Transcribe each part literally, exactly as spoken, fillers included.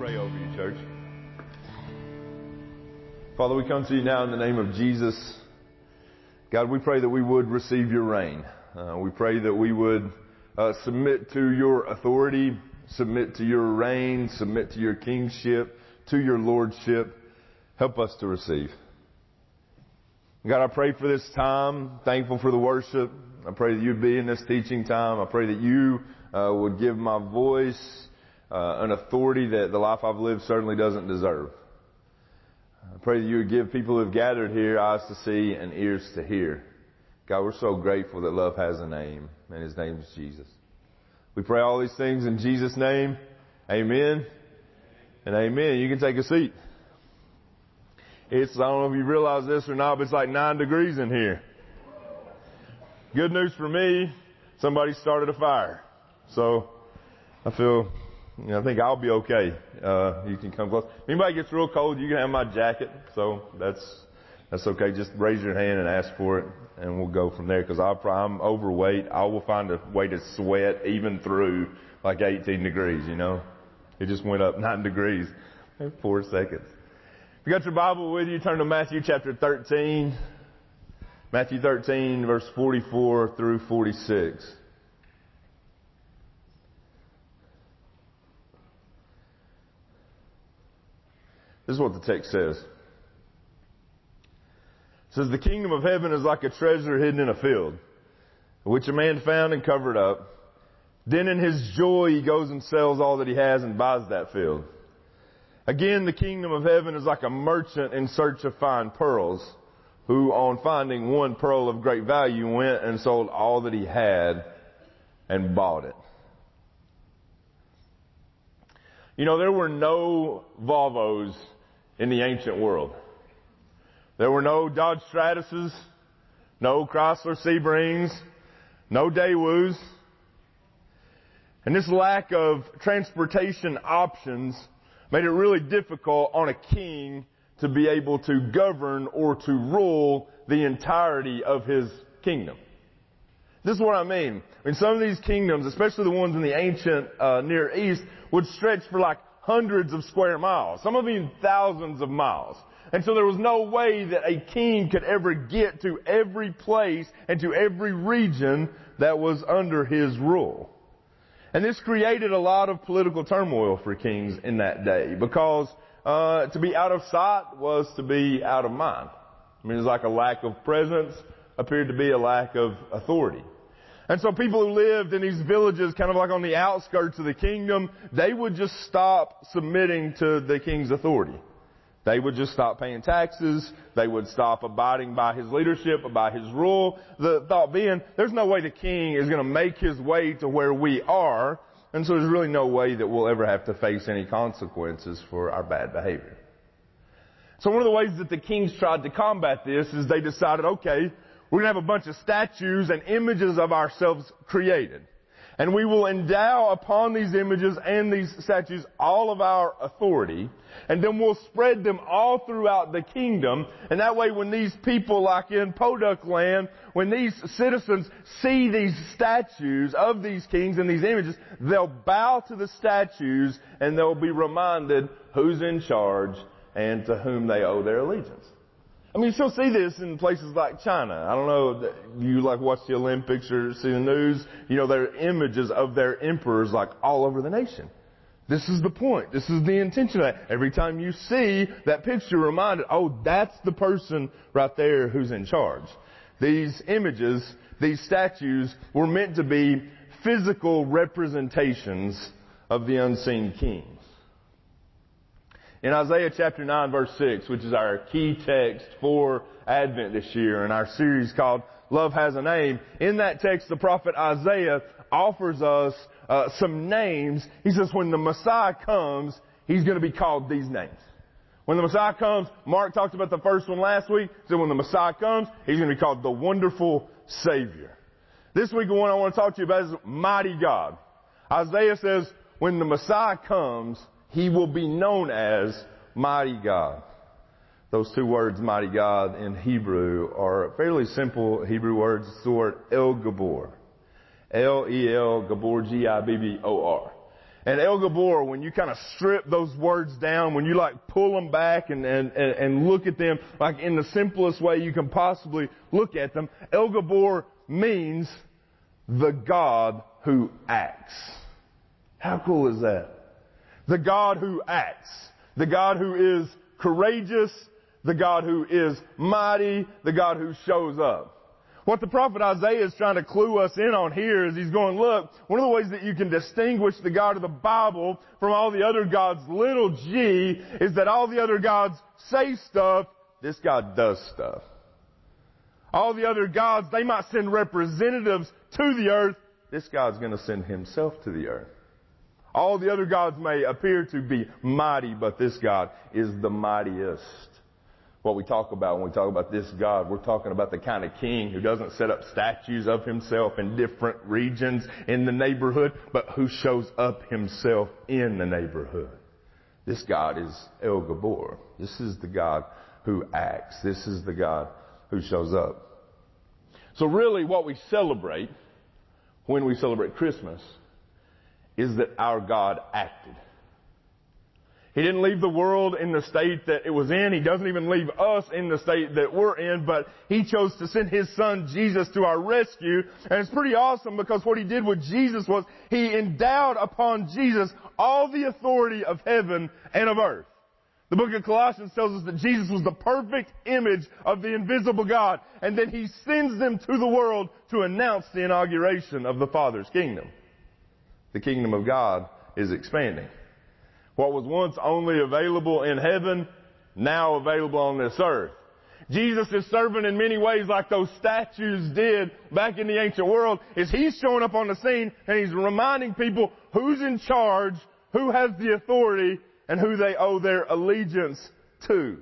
pray over you, church. Father, we come to you now in the name of Jesus. God, we pray that we would receive your reign. Uh, we pray that we would uh, submit to your authority, submit to your reign, submit to your kingship, to your lordship. Help us to receive. God, I pray for this time. Thankful for the worship. I pray that you'd be in this teaching time. I pray that you uh, would give my voice uh, an authority that the life I've lived certainly doesn't deserve. I pray that you would give people who have gathered here eyes to see and ears to hear. God, we're so grateful that love has a name, and his name is Jesus. We pray all these things in Jesus' name. Amen and amen. You can take a seat. It's, I don't know if you realize this or not, but it's like nine degrees in here. Good news for me, somebody started a fire. So I feel, you know, I think I'll be okay. Uh, you can come close. If anybody gets real cold, you can have my jacket. So that's, that's okay. Just raise your hand and ask for it, and we'll go from there. Cause I'll, I'm overweight. I will find a way to sweat even through like eighteen degrees, you know. It just went up nine degrees in four seconds. If you got your Bible with you, turn to Matthew chapter thirteen. Matthew thirteen, verse forty-four through forty-six. This is what the text says. It says, the kingdom of heaven is like a treasure hidden in a field, which a man found and covered up. Then in his joy he goes and sells all that he has and buys that field. Again, the kingdom of heaven is like a merchant in search of fine pearls, who on finding one pearl of great value went and sold all that he had and bought it. You know, there were no Volvos in the ancient world. There were no Dodge Stratuses, no Chrysler Sebrings, no Daewoo's. And this lack of transportation options made it really difficult on a king to be able to govern or to rule the entirety of his kingdom. This is what I mean. I mean, some of these kingdoms, especially the ones in the ancient uh, Near East, would stretch for like hundreds of square miles, some of them even thousands of miles. And so there was no way that a king could ever get to every place and to every region that was under his rule. And this created a lot of political turmoil for kings in that day, because uh, to be out of sight was to be out of mind. I mean, it was like a lack of presence appeared to be a lack of authority. And so people who lived in these villages, kind of like on the outskirts of the kingdom, they would just stop submitting to the king's authority. They would just stop paying taxes. They would stop abiding by his leadership, by his rule. The thought being, there's no way the king is going to make his way to where we are. And so there's really no way that we'll ever have to face any consequences for our bad behavior. So one of the ways that the kings tried to combat this is they decided, okay, we're going to have a bunch of statues and images of ourselves created. And we will endow upon these images and these statues all of our authority. And then we'll spread them all throughout the kingdom. And that way when these people, like in Podunk land, when these citizens see these statues of these kings and these images, they'll bow to the statues and they'll be reminded who's in charge and to whom they owe their allegiance. I mean, you still see this in places like China. I don't know, you like watch the Olympics or see the news. You know, there are images of their emperors like all over the nation. This is the point. This is the intention of that. Every time you see that picture, reminded, oh, that's the person right there who's in charge. These images, these statues were meant to be physical representations of the unseen king. In Isaiah chapter nine verse six, which is our key text for Advent this year in our series called Love Has a Name, in that text the prophet Isaiah offers us uh, some names. He says when the Messiah comes, he's going to be called these names. When the Messiah comes, Mark talked about the first one last week. So when the Messiah comes, he's going to be called the Wonderful Savior. This week the one I want to talk to you about is Mighty God. Isaiah says when the Messiah comes, he will be known as Mighty God. Those two words, Mighty God, in Hebrew are fairly simple Hebrew words. It's the word El Gabor. L E L Gabor, G I B B O R. And El Gabor, when you kind of strip those words down, when you like pull them back and, and, and look at them like in the simplest way you can possibly look at them, El Gabor means the God who acts. How cool is that? The God who acts. The God who is courageous. The God who is mighty. The God who shows up. What the prophet Isaiah is trying to clue us in on here is he's going, look, one of the ways that you can distinguish the God of the Bible from all the other gods, little g, is that all the other gods say stuff. This God does stuff. All the other gods, they might send representatives to the earth. This God's going to send himself to the earth. All the other gods may appear to be mighty, but this God is the mightiest. What we talk about when we talk about this God, we're talking about the kind of king who doesn't set up statues of himself in different regions in the neighborhood, but who shows up himself in the neighborhood. This God is El Gabor. This is the God who acts. This is the God who shows up. So really what we celebrate when we celebrate Christmas is that our God acted. He didn't leave the world in the state that it was in. He doesn't even leave us in the state that we're in, but He chose to send His Son Jesus to our rescue. And it's pretty awesome because what He did with Jesus was He endowed upon Jesus all the authority of heaven and of earth. The book of Colossians tells us that Jesus was the perfect image of the invisible God, and then He sends them to the world to announce the inauguration of the Father's kingdom. The kingdom of God is expanding. What was once only available in heaven, now available on this earth. Jesus is serving in many ways like those statues did back in the ancient world, is He's showing up on the scene and He's reminding people who's in charge, who has the authority, and who they owe their allegiance to.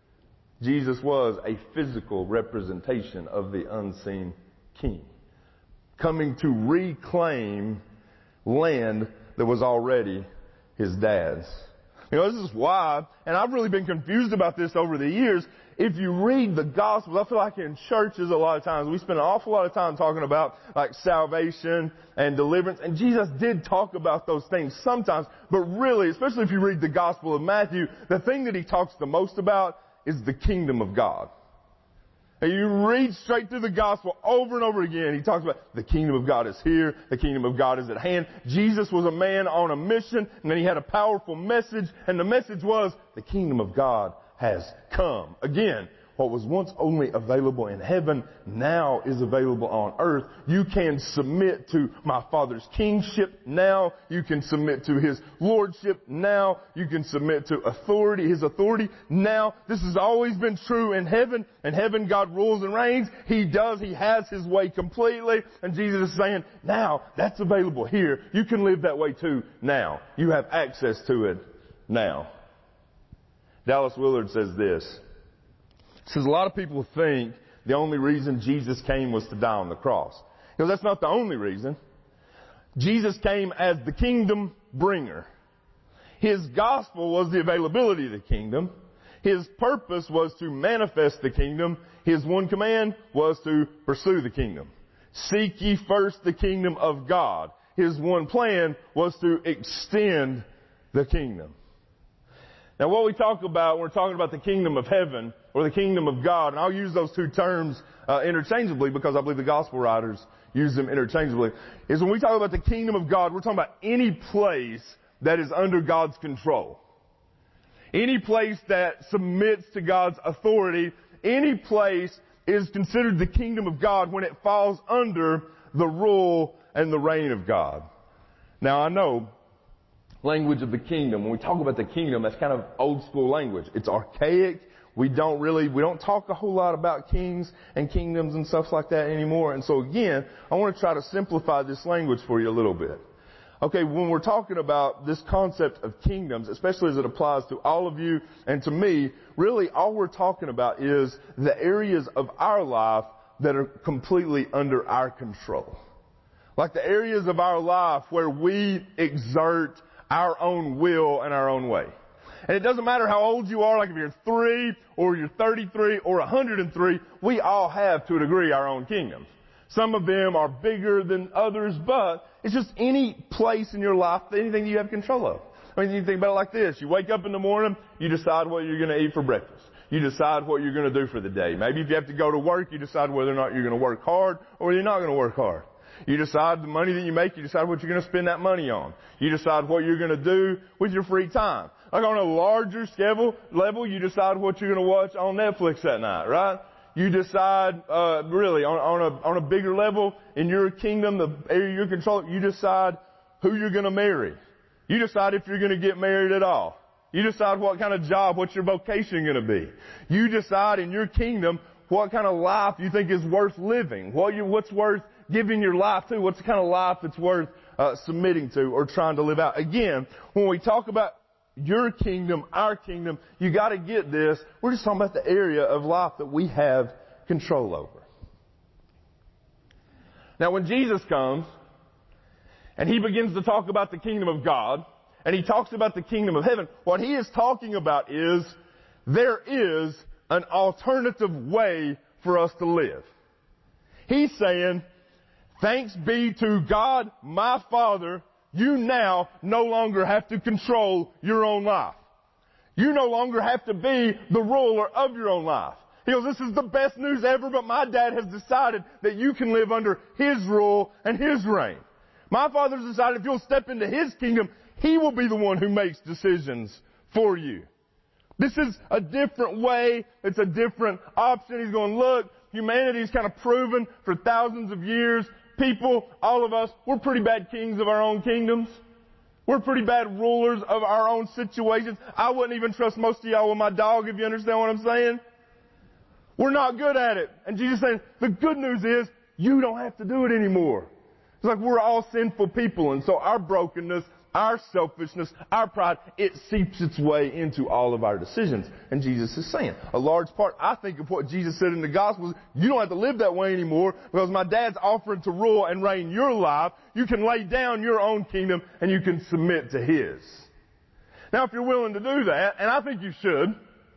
Jesus was a physical representation of the unseen King, coming to reclaim land that was already His dad's. You know, this is why, and I've really been confused about this over the years. If you read the Gospels, I feel like in churches a lot of times we spend an awful lot of time talking about like salvation and deliverance, and Jesus did talk about those things sometimes, but really, especially if you read the Gospel of Matthew, the thing that He talks the most about is the kingdom of God. And you read straight through the gospel over and over again. He talks about the kingdom of God is here. The kingdom of God is at hand. Jesus was a man on a mission, and then He had a powerful message, and the message was the kingdom of God has come. Again, what was once only available in heaven now is available on earth. You can submit to my Father's kingship now. You can submit to His lordship now. You can submit to authority, His authority now. This has always been true in heaven. In heaven, God rules and reigns. He does. He has His way completely. And Jesus is saying, now that's available here. You can live that way too now. You have access to it now. Dallas Willard says this. He says a lot of people think the only reason Jesus came was to die on the cross. You know, that's not the only reason. Jesus came as the kingdom bringer. His gospel was the availability of the kingdom. His purpose was to manifest the kingdom. His one command was to pursue the kingdom. Seek ye first the kingdom of God. His one plan was to extend the kingdom. Now what we talk about when we're talking about the kingdom of heaven or the kingdom of God, and I'll use those two terms uh, interchangeably because I believe the gospel writers use them interchangeably, is when we talk about the kingdom of God, we're talking about any place that is under God's control. Any place that submits to God's authority, any place is considered the kingdom of God when it falls under the rule and the reign of God. Now I know language of the kingdom. When we talk about the kingdom, that's kind of old school language. It's archaic. We don't really, we don't talk a whole lot about kings and kingdoms and stuff like that anymore. And so again, I want to try to simplify this language for you a little bit. Okay, when we're talking about this concept of kingdoms, especially as it applies to all of you and to me, really all we're talking about is the areas of our life that are completely under our control. Like the areas of our life where we exert our own will and our own way. And it doesn't matter how old you are, like if you're three or you're thirty-three or one hundred three, we all have to a degree our own kingdoms. Some of them are bigger than others, but it's just any place in your life, anything you have control of. I mean, you think about it like this. You wake up in the morning, you decide what you're going to eat for breakfast. You decide what you're going to do for the day. Maybe if you have to go to work, you decide whether or not you're going to work hard or whether you're not going to work hard. You decide the money that you make, you decide what you're going to spend that money on. You decide what you're going to do with your free time. Like on a larger scale level, you decide what you're going to watch on Netflix that night, right? You decide, uh, really, on, on a, on a bigger level, in your kingdom, the area you control, you decide who you're going to marry. You decide if you're going to get married at all. You decide what kind of job, what's your vocation going to be. You decide in your kingdom what kind of life you think is worth living, what you, what's worth giving your life to, what's the kind of life that's worth uh, submitting to or trying to live out. Again, when we talk about your kingdom, our kingdom, you got to get this. We're just talking about the area of life that we have control over. Now, when Jesus comes and he begins to talk about the kingdom of God, and he talks about the kingdom of heaven, what he is talking about is there is an alternative way for us to live. He's saying, thanks be to God, my Father, you now no longer have to control your own life. You no longer have to be the ruler of your own life. He goes, this is the best news ever, but my dad has decided that you can live under his rule and his reign. My Father's decided if you'll step into his kingdom, he will be the one who makes decisions for you. This is a different way. It's a different option. He's going, look, humanity's kind of proven for thousands of years. People, all of us, we're pretty bad kings of our own kingdoms. We're pretty bad rulers of our own situations. I wouldn't even trust most of y'all with my dog, if you understand what I'm saying. We're not good at it. And Jesus is saying, the good news is you don't have to do it anymore. It's like we're all sinful people, and so our brokenness, our selfishness, our pride, it seeps its way into all of our decisions. And Jesus is saying, a large part, I think, of what Jesus said in the Gospels, you don't have to live that way anymore because my dad's offering to rule and reign your life. You can lay down your own kingdom and you can submit to his. Now, if you're willing to do that, and I think you should,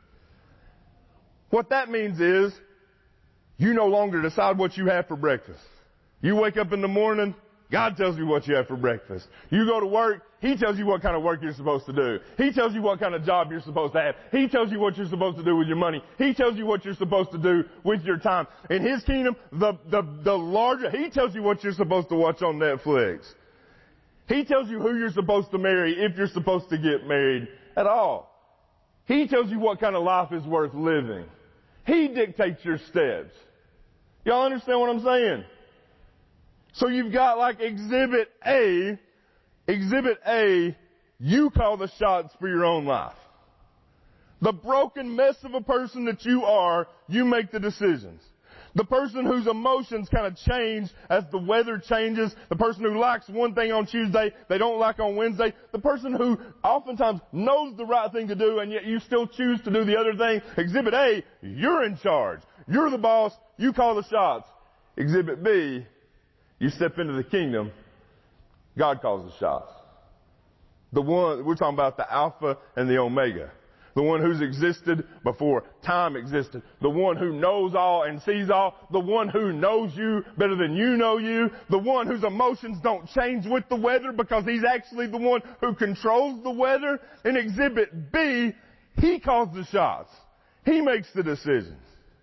what that means is you no longer decide what you have for breakfast. You wake up in the morning, God tells you what you have for breakfast. You go to work, he tells you what kind of work you're supposed to do. He tells you what kind of job you're supposed to have. He tells you what you're supposed to do with your money. He tells you what you're supposed to do with your time. In his kingdom, the, the, the larger, he tells you what you're supposed to watch on Netflix. He tells you who you're supposed to marry if you're supposed to get married at all. He tells you what kind of life is worth living. He dictates your steps. Y'all understand what I'm saying? So you've got like Exhibit A. Exhibit A, you call the shots for your own life. The broken mess of a person that you are, you make the decisions. The person whose emotions kind of change as the weather changes. The person who likes one thing on Tuesday, they don't like on Wednesday. The person who oftentimes knows the right thing to do and yet you still choose to do the other thing. Exhibit A, you're in charge. You're the boss. You call the shots. Exhibit B, you step into the kingdom, God calls the shots. The one, we're talking about the Alpha and the Omega. The one who's existed before time existed. The one who knows all and sees all. The one who knows you better than you know you. The one whose emotions don't change with the weather because he's actually the one who controls the weather. In Exhibit B, he calls the shots. He makes the decisions.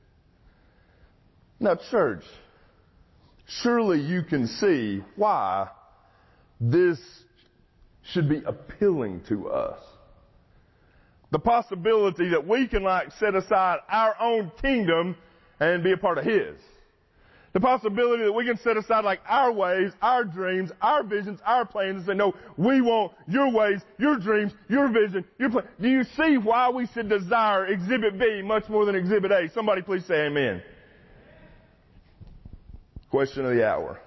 Now, church, surely you can see why this should be appealing to us. The possibility that we can like set aside our own kingdom and be a part of his. The possibility that we can set aside like our ways, our dreams, our visions, our plans and say, no, we want your ways, your dreams, your vision, your plan. Do you see why we should desire Exhibit B much more than Exhibit A? Somebody please say amen. Question of the hour.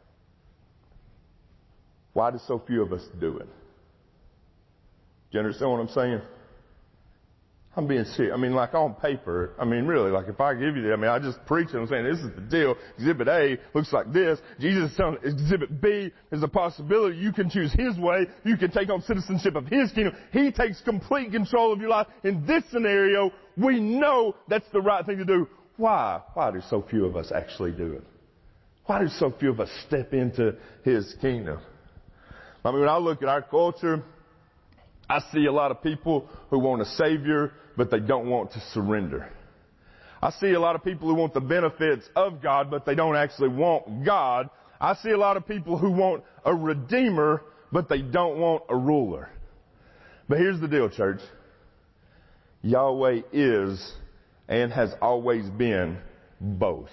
Why do so few of us do it? Do you understand what I'm saying? I'm being serious. I mean, like on paper, I mean, really, like if I give you that, I mean, I just preach and I'm saying this is the deal. Exhibit A looks like this. Jesus is telling Exhibit B is a possibility. You can choose his way. You can take on citizenship of his kingdom. He takes complete control of your life. In this scenario, we know that's the right thing to do. Why? Why do so few of us actually do it? Why do so few of us step into His kingdom? I mean, when I look at our culture, I see a lot of people who want a Savior, but they don't want to surrender. I see a lot of people who want the benefits of God, but they don't actually want God. I see a lot of people who want a Redeemer, but they don't want a ruler. But here's the deal, church. Yahweh is and has always been both.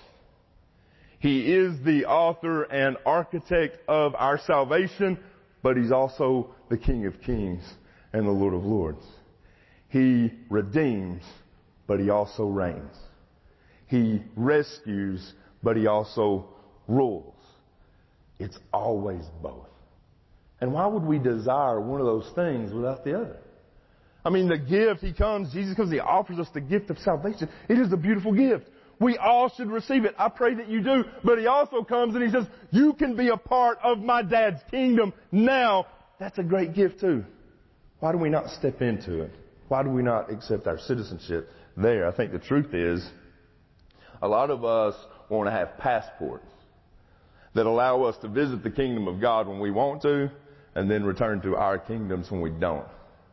He is the author and architect of our salvation, but He's also the King of Kings and the Lord of Lords. He redeems, but He also reigns. He rescues, but He also rules. It's always both. And why would we desire one of those things without the other? I mean, the gift, He comes, Jesus comes, He offers us the gift of salvation. It is a beautiful gift. We all should receive it. I pray that you do. But He also comes and He says, you can be a part of my Dad's kingdom now. That's a great gift too. Why do we not step into it? Why do we not accept our citizenship there? I think the truth is, a lot of us want to have passports that allow us to visit the kingdom of God when we want to, and then return to our kingdoms when we don't.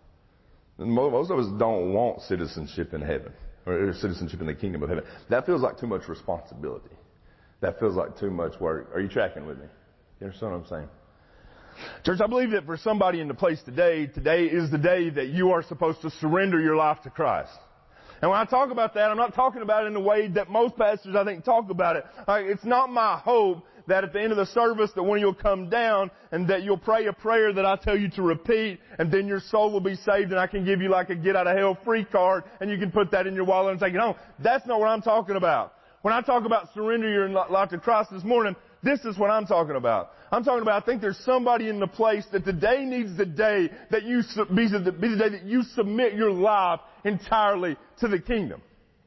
And most of us don't want citizenship in heaven, or citizenship in the kingdom of heaven. That feels like too much responsibility. That feels like too much work. Are you tracking with me? You understand what I'm saying? Church, I believe that for somebody in the place today, today is the day that you are supposed to surrender your life to Christ. And when I talk about that, I'm not talking about it in the way that most pastors, I think, talk about it. Like, it's not my hope that at the end of the service that one of you will come down and that you'll pray a prayer that I tell you to repeat, and then your soul will be saved, and I can give you like a get out of hell free card, and you can put that in your wallet and take it home. That's not what I'm talking about. When I talk about surrender your life to Christ this morning, this is what I'm talking about. I'm talking about, I think there's somebody in the place that today needs the day that you, be the, be the day that you submit your life entirely to the kingdom.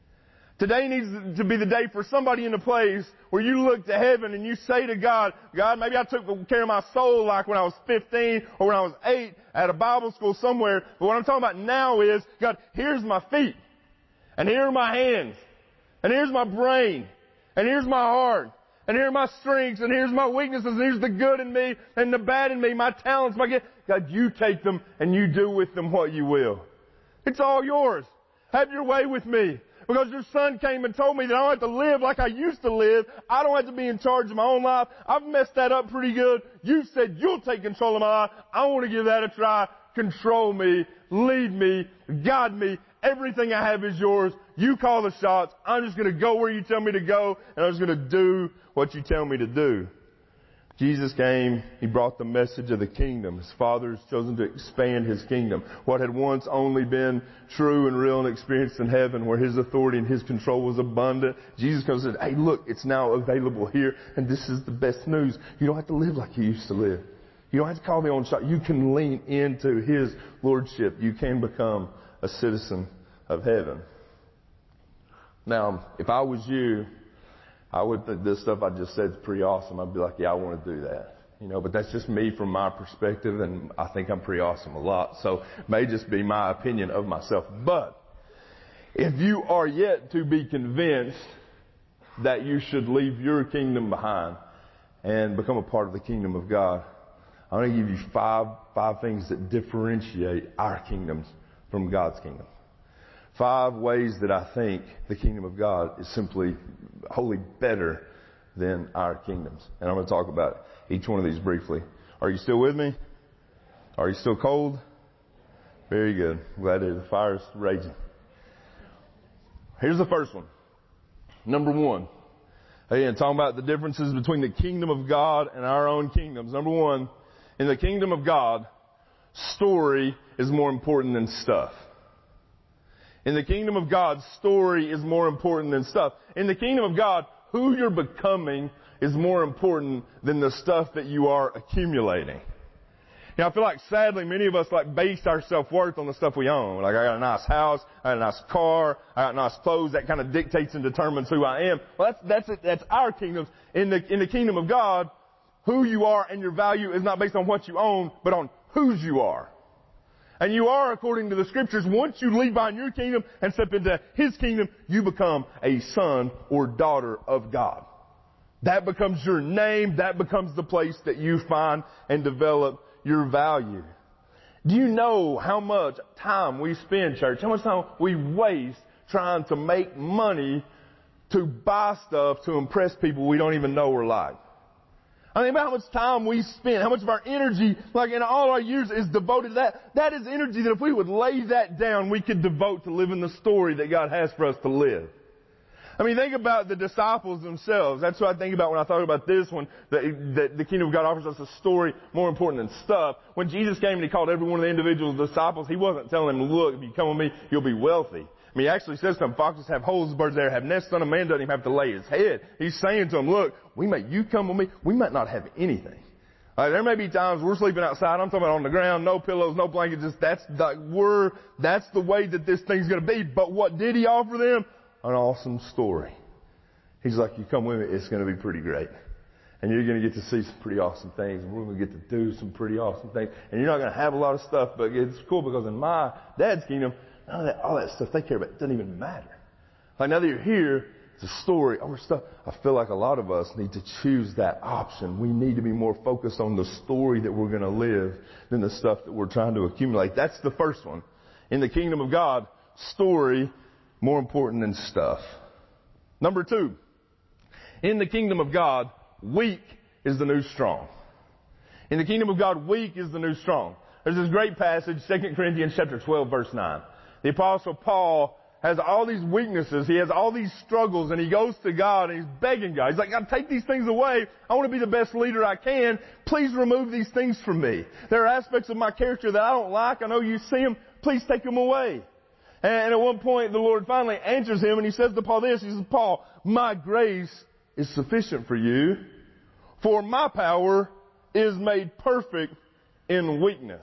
Today needs to be the day for somebody in the place where you look to heaven and you say to God, God, maybe I took care of my soul like when I was fifteen or when I was eight at a Bible school somewhere. But what I'm talking about now is, God, here's my feet. And here are my hands. And here's my brain. And here's my heart. And here are my strengths. And here's my weaknesses. And here's the good in me and the bad in me, my talents, my gift. God, you take them and you do with them what you will. It's all yours. Have your way with me. Because your son came and told me that I don't have to live like I used to live. I don't have to be in charge of my own life. I've messed that up pretty good. You said you'll take control of my life. I want to give that a try. Control me. Lead me. Guide me. Everything I have is yours. You call the shots. I'm just going to go where you tell me to go, and I'm just going to do what you tell me to do. Jesus came, He brought the message of the kingdom. His Father has chosen to expand His kingdom. What had once only been true and real and experienced in heaven, where His authority and His control was abundant, Jesus comes and said, hey, look, it's now available here, and this is the best news. You don't have to live like you used to live. You don't have to call me on shot. You can lean into His lordship. You can become a citizen of heaven. Now, if I was you, I would think this stuff I just said is pretty awesome. I'd be like, yeah, I want to do that. You know, but that's just me from my perspective, and I think I'm pretty awesome a lot. So it may just be my opinion of myself. But if you are yet to be convinced that you should leave your kingdom behind and become a part of the kingdom of God, I'm going to give you five, five things that differentiate our kingdoms from God's kingdom. Five ways that I think the kingdom of God is simply wholly better than our kingdoms. And I'm going to talk about each one of these briefly. Are you still with me? Are you still cold? Very good. Glad to hear the fire's raging. Here's the first one. Number one. Again, talking about the differences between the kingdom of God and our own kingdoms. Number one, in the kingdom of God, story is more important than stuff. In the kingdom of God, story is more important than stuff. In the kingdom of God, who you're becoming is more important than the stuff that you are accumulating. Now, I feel like sadly many of us like base our self-worth on the stuff we own. Like, I got a nice house, I got a nice car, I got nice clothes. That kind of dictates and determines who I am. Well, that's, that's it. That's our kingdoms. In the, in the kingdom of God, who you are and your value is not based on what you own, but on whose you are. And you are, according to the scriptures, once you leave behind your kingdom and step into His kingdom, you become a son or daughter of God. That becomes your name. That becomes the place that you find and develop your value. Do you know how much time we spend, church? How much time we waste trying to make money to buy stuff to impress people we don't even know we're like? I mean, about how much time we spend, how much of our energy, like in all our years, is devoted to that. That is energy that if we would lay that down, we could devote to living the story that God has for us to live. I mean, think about the disciples themselves. That's what I think about when I thought about this one, that, that the kingdom of God offers us a story more important than stuff. When Jesus came and he called every one of the individual disciples, he wasn't telling them, look, if you come with me, you'll be wealthy. I mean, he actually says to them, foxes have holes, birds there have nests, son of man doesn't even have to lay his head. He's saying to them, look, we may, you come with me, we might not have anything. Like, there may be times we're sleeping outside, I'm talking about on the ground, no pillows, no blankets, just that's the, we're, that's the way that this thing's gonna be. But what did he offer them? An awesome story. He's like, you come with me, it's gonna be pretty great. And you're gonna get to see some pretty awesome things, and we're gonna get to do some pretty awesome things. And you're not gonna have a lot of stuff, but it's cool because in my dad's kingdom, none of that, all that stuff they care about, it doesn't even matter. Like now that you're here, it's a story, over stuff. I feel like a lot of us need to choose that option. We need to be more focused on the story that we're going to live than the stuff that we're trying to accumulate. That's the first one. In the kingdom of God, story more important than stuff. Number two, in the kingdom of God, weak is the new strong. In the kingdom of God, weak is the new strong. There's this great passage, Second Corinthians chapter twelve, verse nine. The apostle Paul has all these weaknesses. He has all these struggles, and he goes to God and he's begging God. He's like, God, take these things away. I want to be the best leader I can. Please remove these things from me. There are aspects of my character that I don't like. I know you see them. Please take them away. And at one point, the Lord finally answers him, and he says to Paul this. He says, Paul, my grace is sufficient for you, for my power is made perfect in weakness.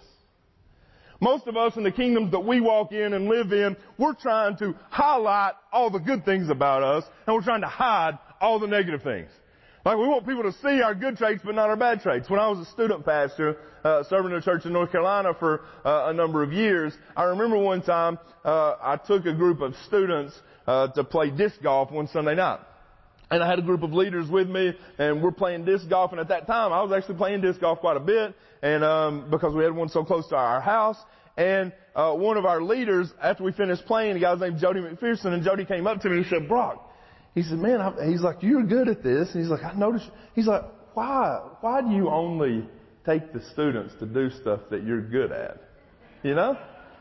Most of us in the kingdoms that we walk in and live in, we're trying to highlight all the good things about us, and we're trying to hide all the negative things. Like, we want people to see our good traits, but not our bad traits. When I was a student pastor, uh, serving in a church in North Carolina for uh, a number of years, I remember one time, uh, I took a group of students, uh, to play disc golf one Sunday night. And I had a group of leaders with me, and we're playing disc golf. And at that time, I was actually playing disc golf quite a bit, and um, because we had one so close to our house. And uh, one of our leaders, after we finished playing, the guy's named Jody McPherson, and Jody came up to me and said, Brock, he said, man, I, he's like, you're good at this. And he's like, I noticed. He's like, why, why do you only take the students to do stuff that you're good at? You know?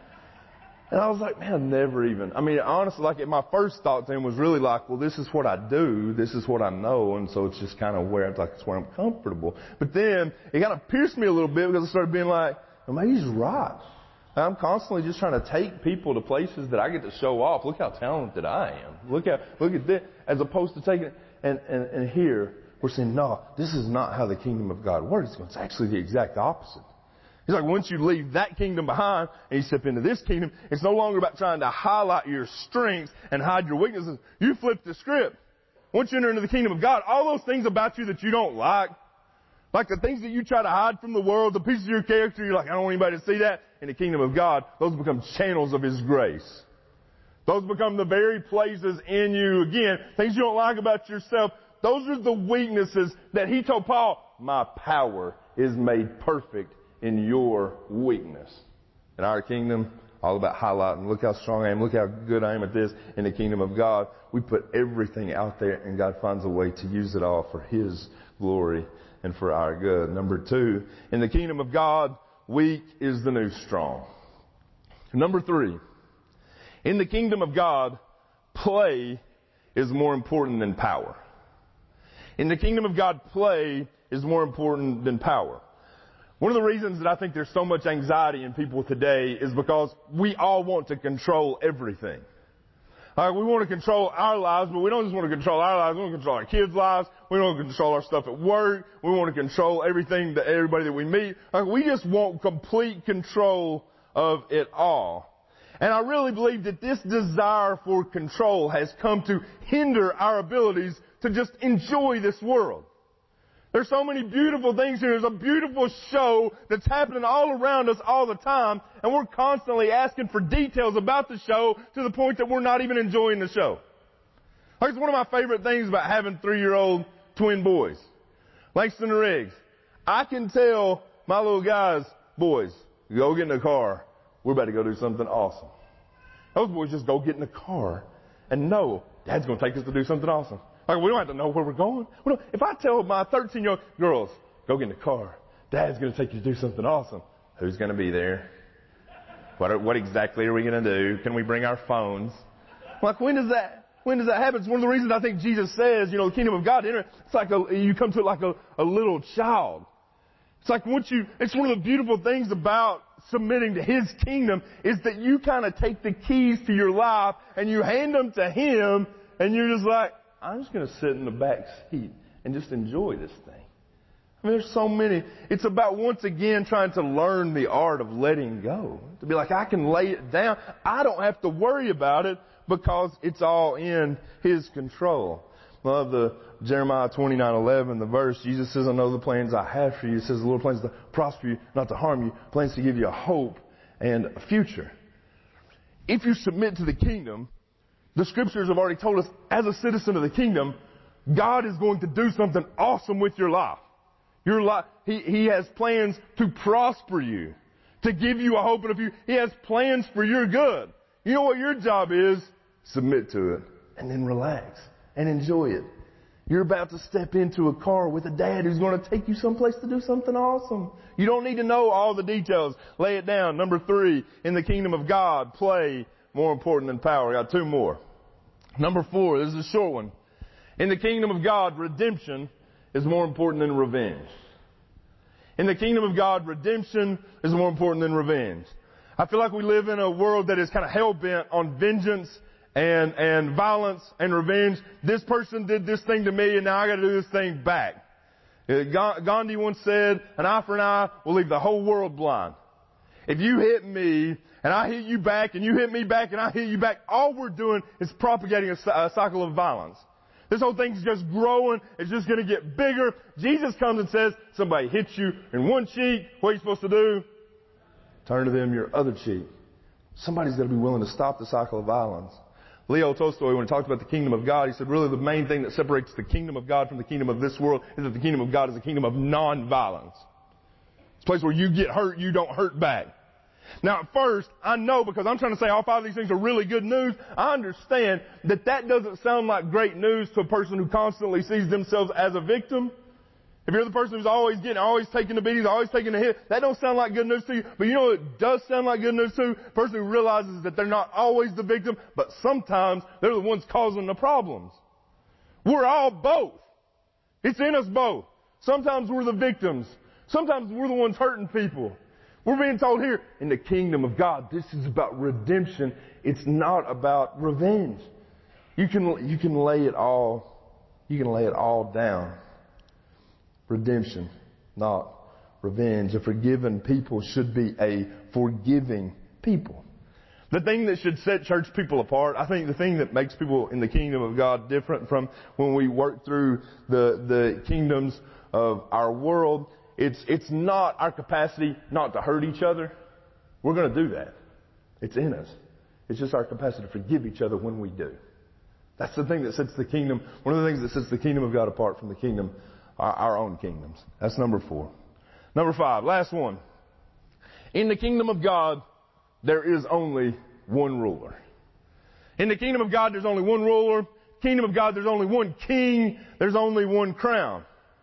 And I was like, man, I never even, I mean, honestly, like my first thought to him was really like, well, this is what I do. This is what I know. And so it's just kind of where it's like, it's where I'm comfortable. But then it kind of pierced me a little bit because I started being like, well, maybe he's right. I'm constantly just trying to take people to places that I get to show off. Look how talented I am. Look at, look at this. As opposed to taking it, and, and, and here we're saying, no, this is not how the kingdom of God works. It's actually the exact opposite. He's like, once you leave that kingdom behind and you step into this kingdom, it's no longer about trying to highlight your strengths and hide your weaknesses. You flip the script. Once you enter into the kingdom of God, all those things about you that you don't like, like the things that you try to hide from the world, the pieces of your character, you're like, I don't want anybody to see that. In the kingdom of God, those become channels of His grace. Those become the very places in you, again, things you don't like about yourself. Those are the weaknesses that He told Paul, my power is made perfect in your weakness. In our kingdom, all about highlighting, look how strong I am, look how good I am at this. In the kingdom of God, we put everything out there, and God finds a way to use it all for His glory and for our good. Number two, in the kingdom of God, weak is the new strong. Number three, in the kingdom of God, play is more important than power. In the kingdom of God, play is more important than power. One of the reasons that I think there's so much anxiety in people today is because we all want to control everything. Uh, we want to control our lives, but we don't just want to control our lives. We want to control our kids' lives. We want to control our stuff at work. We want to control everything that everybody that we meet. Uh, we just want complete control of it all. And I really believe that this desire for control has come to hinder our abilities to just enjoy this world. There's so many beautiful things here. There's a beautiful show that's happening all around us all the time, and we're constantly asking for details about the show to the point that we're not even enjoying the show. Like, it's one of my favorite things about having three-year-old twin boys, Langston and Riggs. I can tell my little guys, boys, go get in the car. We're about to go do something awesome. Those boys just go get in the car and know Dad's going to take us to do something awesome. Like, we don't have to know where we're going. We don't, if I tell my thirteen-year-old girls, go get in the car, Dad's going to take you to do something awesome. Who's going to be there? What, are, what exactly are we going to do? Can we bring our phones? Like, when does that, when does that happen? It's one of the reasons I think Jesus says, you know, the kingdom of God, it's like a, you come to it like a, a little child. It's like once you, it's one of the beautiful things about submitting to His kingdom is that you kind of take the keys to your life and you hand them to Him and you're just like, I'm just going to sit in the back seat and just enjoy this thing. I mean, there's so many. It's about once again trying to learn the art of letting go. To be like, I can lay it down. I don't have to worry about it because it's all in His control. Love the Jeremiah twenty-nine eleven, the verse. Jesus says, I know the plans I have for you. It says the Lord plans to prosper you, not to harm you. Plans to give you a hope and a future. If you submit to the kingdom, the scriptures have already told us, as a citizen of the kingdom, God is going to do something awesome with your life. Your life, He, He has plans to prosper you, to give you a hope and a future. He has plans for your good. You know what your job is? Submit to it and then relax and enjoy it. You're about to step into a car with a dad who's going to take you someplace to do something awesome. You don't need to know all the details. Lay it down. Number three, in the kingdom of God, play more important than power. I got two more. Number four, this is a short one. In the kingdom of God, redemption is more important than revenge. In the kingdom of God, redemption is more important than revenge. I feel like we live in a world that is kind of hell-bent on vengeance and, and violence and revenge. This person did this thing to me and now I got to do this thing back. Gandhi once said, an eye for an eye will leave the whole world blind. If you hit me and I hit you back and you hit me back and I hit you back, all we're doing is propagating a, a cycle of violence. This whole thing's just growing. It's just going to get bigger. Jesus comes and says, somebody hits you in one cheek. What are you supposed to do? Turn to them your other cheek. Somebody's got to be willing to stop the cycle of violence. Leo Tolstoy, when he talked about the kingdom of God, he said really the main thing that separates the kingdom of God from the kingdom of this world is that the kingdom of God is a kingdom of non-violence. It's a place where you get hurt, you don't hurt back. Now at first, I know because I'm trying to say all five of these things are really good news, I understand that that doesn't sound like great news to a person who constantly sees themselves as a victim. If you're the person who's always getting, always taking the beatings, always taking the hit, that don't sound like good news to you. But you know what does sound like good news to? A person who realizes that they're not always the victim, but sometimes they're the ones causing the problems. We're all both. It's in us both. Sometimes we're the victims. Sometimes we're the ones hurting people. We're being told here, in the kingdom of God, this is about redemption. It's not about revenge. You can, you can lay it all, you can lay it all down. Redemption, not revenge. A forgiven people should be a forgiving people. The thing that should set church people apart, I think the thing that makes people in the kingdom of God different from when we work through the, the kingdoms of our world, it's, it's not our capacity not to hurt each other. We're going to do that. It's in us. It's just our capacity to forgive each other when we do. That's the thing that sets the kingdom, one of the things that sets the kingdom of God apart from the kingdom Our, our own kingdoms. That's number four. Number five, last one. In the kingdom of God, there is only one ruler. In the kingdom of God, there's only one ruler. Kingdom of God, there's only one king. There's only one crown.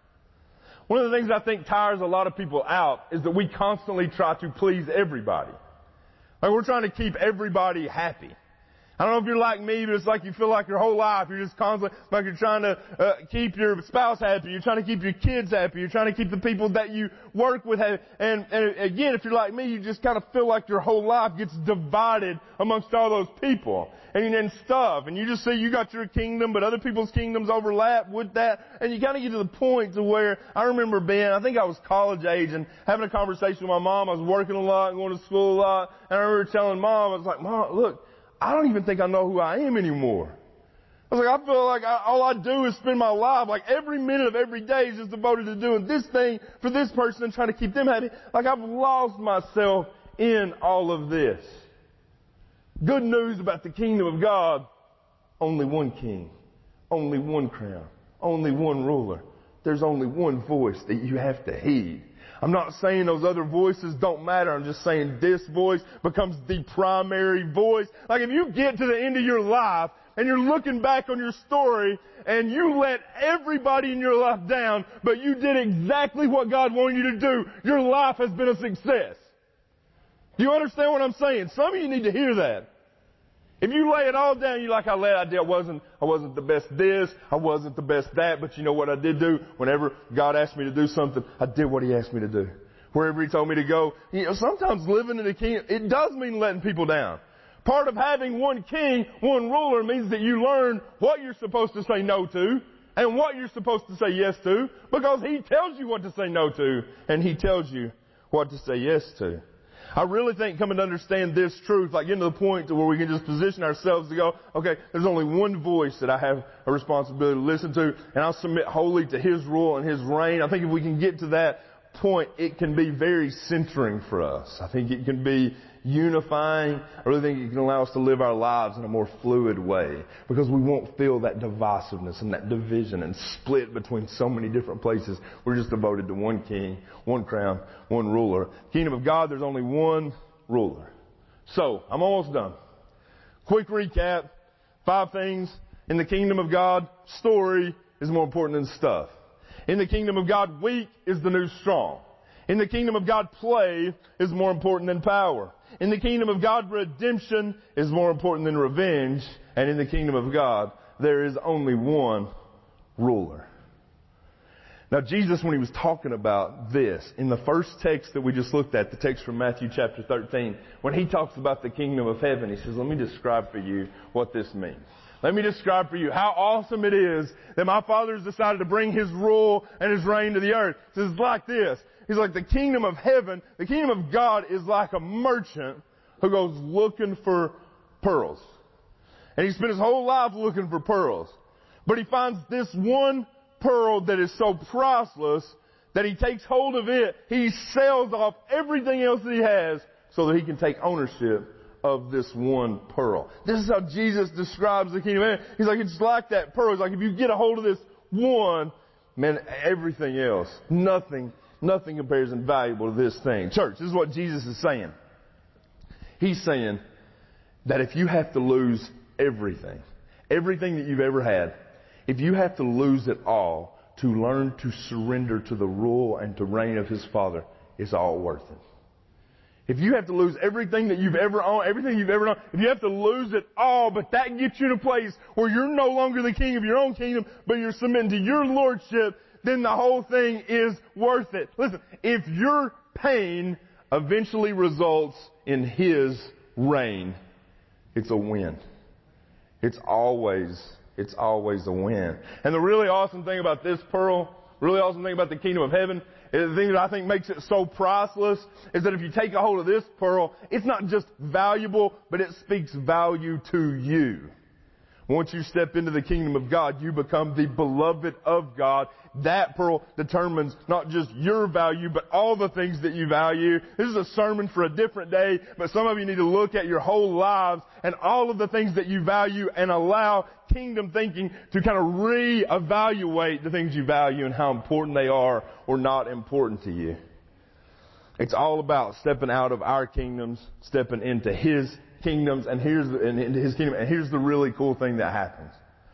One of the things I think tires a lot of people out is that we constantly try to please everybody. Like we're trying to keep everybody happy. I don't know if you're like me, but it's like you feel like your whole life you're just constantly, like you're trying to uh, keep your spouse happy, you're trying to keep your kids happy, you're trying to keep the people that you work with happy. And, and again, if you're like me, you just kind of feel like your whole life gets divided amongst all those people and, and stuff. And you just say you got your kingdom, but other people's kingdoms overlap with that. And you kind of get to the point to where I remember being, I think I was college age and having a conversation with my mom. I was working a lot and going to school a lot. And I remember telling mom, I was like, Mom, look, I don't even think I know who I am anymore. I was like, I feel like I, all I do is spend my life, like every minute of every day is just devoted to doing this thing for this person and trying to keep them happy. Like I've lost myself in all of this. Good news about the kingdom of God, only one king, only one crown, only one ruler. There's only one voice that you have to heed. I'm not saying those other voices don't matter. I'm just saying this voice becomes the primary voice. Like if you get to the end of your life and you're looking back on your story and you let everybody in your life down, but you did exactly what God wanted you to do, your life has been a success. Do you understand what I'm saying? Some of you need to hear that. If you lay it all down, you're like, I let, I did, I wasn't, I wasn't the best this, I wasn't the best that, but you know what I did do? Whenever God asked me to do something, I did what He asked me to do. Wherever He told me to go. You know, sometimes living in the kingdom, it does mean letting people down. Part of having one king, one ruler means that you learn what you're supposed to say no to and what you're supposed to say yes to, because He tells you what to say no to and He tells you what to say yes to. I really think coming to understand this truth, like getting to the point to where we can just position ourselves to go, okay, there's only one voice that I have a responsibility to listen to, and I'll submit wholly to His rule and His reign. I think if we can get to that point, it can be very centering for us. I think it can be unifying. I really think it can allow us to live our lives in a more fluid way, because we won't feel that divisiveness and that division and split between so many different places. We're just devoted to one king, one crown, one ruler. Kingdom of God, there's only one ruler. So, I'm almost done. Quick recap. Five things. In the kingdom of God, story is more important than stuff. In the kingdom of God, weak is the new strong. In the kingdom of God, play is more important than power. In the kingdom of God, redemption is more important than revenge. And in the kingdom of God, there is only one ruler. Now, Jesus, when He was talking about this, in the first text that we just looked at, the text from Matthew chapter thirteen, when He talks about the kingdom of heaven, He says, let me describe for you what this means. Let me describe for you how awesome it is that my Father has decided to bring His rule and His reign to the earth. He says, it's like this. He's like, the kingdom of heaven, the kingdom of God is like a merchant who goes looking for pearls. And he spent his whole life looking for pearls. But he finds this one pearl that is so priceless that he takes hold of it. He sells off everything else that he has so that he can take ownership of this one pearl. This is how Jesus describes the kingdom of heaven. He's like, it's like that pearl. It's like if you get a hold of this one, man, everything else, nothing Nothing compares in valuable to this thing. Church, this is what Jesus is saying. He's saying that if you have to lose everything, everything that you've ever had, if you have to lose it all to learn to surrender to the rule and to reign of His Father, it's all worth it. If you have to lose everything that you've ever owned, everything you've ever known, if you have to lose it all, but that gets you to a place where you're no longer the king of your own kingdom, but you're submitting to your lordship, then the whole thing is worth it. Listen, if your pain eventually results in His reign, it's a win. It's always, it's always a win. And the really awesome thing about this pearl, really awesome thing about the kingdom of heaven, is the thing that I think makes it so priceless, is that if you take a hold of this pearl, it's not just valuable, but it speaks value to you. Once you step into the kingdom of God, you become the beloved of God. That pearl determines not just your value, but all the things that you value. This is a sermon for a different day, but some of you need to look at your whole lives and all of the things that you value and allow kingdom thinking to kind of reevaluate the things you value and how important they are or not important to you. It's all about stepping out of our kingdoms, stepping into His kingdoms, and here's and into His kingdom. And here's the really cool thing that happens.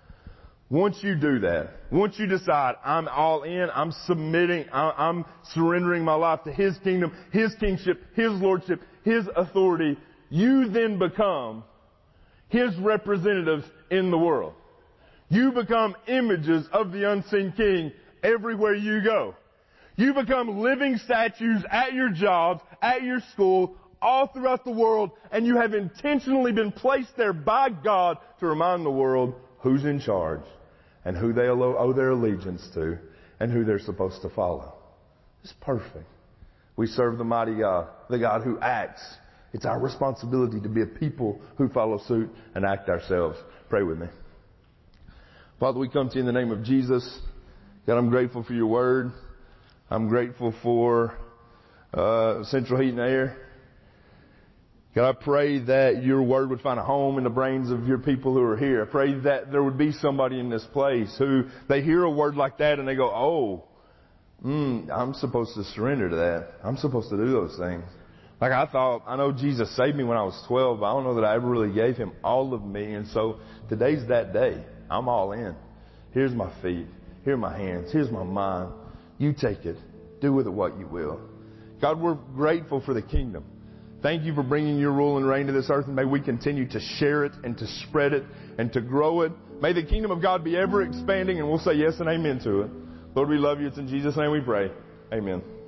Once you do that, once you decide, I'm all in, I'm submitting, I'm surrendering my life to His kingdom, His kingship, His lordship, His authority, you then become His representatives in the world. You become images of the unseen King everywhere you go. You become living statues at your jobs, at your school, all throughout the world, and you have intentionally been placed there by God to remind the world who's in charge and who they owe their allegiance to and who they're supposed to follow. It's perfect. We serve the mighty God, the God who acts. It's our responsibility to be a people who follow suit and act ourselves. Pray with me. Father, we come to you in the name of Jesus. God, I'm grateful for your word. I'm grateful for uh, Central Heat and Air. God, I pray that your word would find a home in the brains of your people who are here. I pray that there would be somebody in this place who they hear a word like that and they go, oh, mm, I'm supposed to surrender to that. I'm supposed to do those things. Like I thought, I know Jesus saved me when I was twelve, but I don't know that I ever really gave him all of me. And so today's that day. I'm all in. Here's my feet. Here are my hands. Here's my mind. You take it. Do with it what you will. God, we're grateful for the kingdom. Thank you for bringing your rule and reign to this earth, and may we continue to share it and to spread it and to grow it. May the kingdom of God be ever expanding, and we'll say yes and amen to it. Lord, we love you. It's in Jesus' name we pray. Amen.